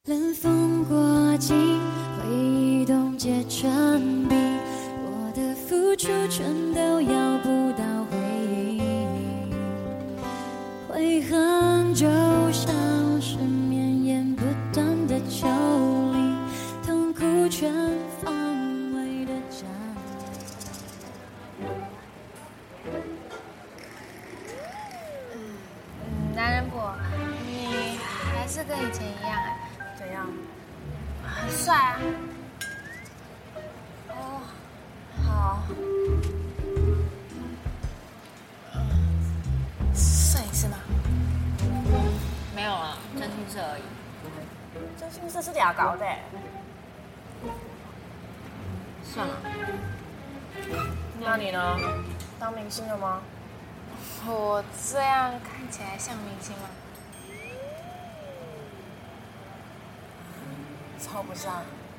冷风过境，回忆冻结成冰，我的付出全都要不到回应，悔恨就像是绵延不断的丘陵，痛苦全方位的占领。男人婆，你还是跟以前一样哎。 怎样？ 很帅啊！ 哦，好。摄影师吗？ 没有啊，真心社而已。 真心社是俩搞的。 算了。 那你呢？当明星了吗？ 我这样看起来像明星吗？ 超不像。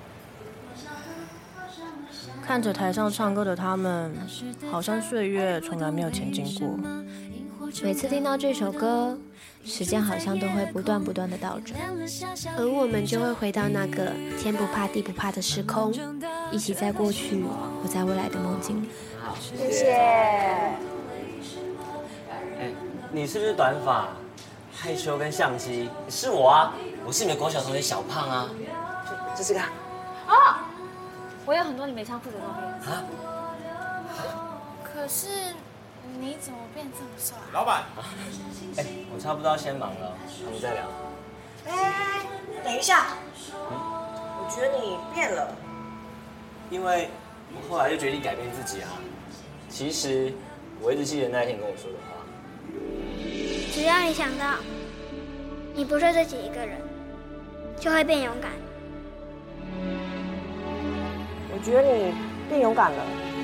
看着台上唱歌的他们，好像岁月从来没有前进过。 每次听到这首歌，时间好像都会不断的倒着，而我们就会回到那个天不怕地不怕的时空，一起在过去或在未来的梦境里。 谢谢。 你是不是短发、害羞跟相机？是我啊，我是你们国小同学小胖啊。这是个哦，我有很多你没唱过的照片啊。 可是你怎么变这么帅？ 老板， 我差不多要先忙了，我们再聊。 等一下，我觉得你变了。 因为我后来就决定改变自己啊。其实我一直记得那一天跟我说的话。 只要你想到你不是自己一个人，就会变勇敢。 我觉得你变勇敢了。